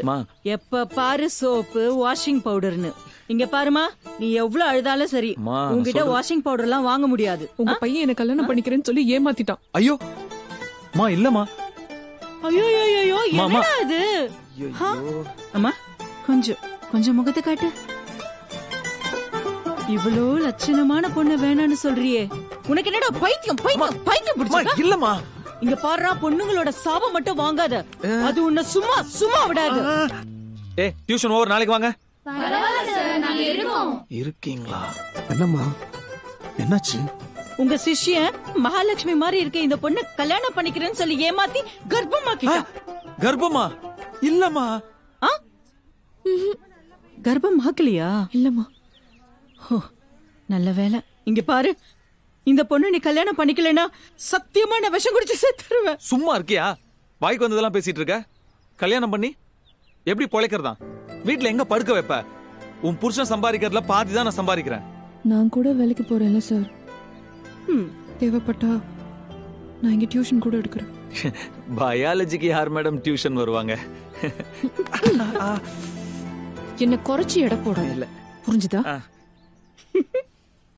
எப்ப பாரு soap washing பவுடர்னு. இங்க பாருமா, நீ எவ்வளவு அழுதாலும் சரி உங்ககிட்ட வாஷிங் பவுடர் எல்லாம் வாங்க முடியாது. உங்க பையன் என்ன கல்யாணம் பண்ணிக்கிறேன்னு சொல்லி ஏமாத்திட்டான். ஐயோ மா இல்லம்மா. ஐயோ ஐயோ என்னடா இது? அம்மா கொஞ்சம் கொஞ்சம் முகத்தை காட்டு. இவ்வளோ லட்சணமான பொண்ணு வேணான்னு சொல்றியே, உனக்கு என்னடா பைத்தியம் பைத்தியம் பைத்தியம் பிடிச்சா? இல்லம்மா. இங்க பாருடா, பொண்ணுங்களோட சாபம் மட்டும் வாங்காத, அது உன்னை சும்மா சும்மா விடாது. டியூஷன் ஓவர், நாளைக்கு வாங்க. இருக்கீங்களா? என்னம்மா என்னாச்சு? உங்க சிஷ்யன் மகாலட்சுமி மாதிரி இருக்க இந்த பொண்ணு கல்யாணம் பண்ணிக்கிறேன்னு சொல்லி ஏமாத்தி கர்ப்பமாக்கிட்டா. கர்ப்பமா? இல்லம்மா. கர்ப்பம் ஆக்கலையா? இல்லம்மா. நல்ல வேலை. இங்க பாரு, இந்த பொண்ணு நீ கல்யாணம் பண்ணிக்கலனா சத்தியமா நான் விஷம் குடிச்சு செத்துருவேன். சும்மா இருக்கியா? வாய்க்கு வந்ததெல்லாம் பேசிட்டு இருக்க. கல்யாணம் பண்ணி எப்படி பொழைக்கிறதா? வீட்டுல எங்க படுக்க வைப்ப? உன் புருஷன் சம்பாதிக்கிறதுல பாதி தான் நான் சம்பாதிக்கிறேன். நான் கூட வேலைக்கு போறேன்ல சார். தேவைப்பட்டா நான் இங்க டியூஷன் கூட எடுக்கிறேன். பயாலஜிக்கு யார் மேடம் டியூஷன் வருவாங்க? என்ன குறைச்சி எடை போட இல்ல, புரிஞ்சுதா?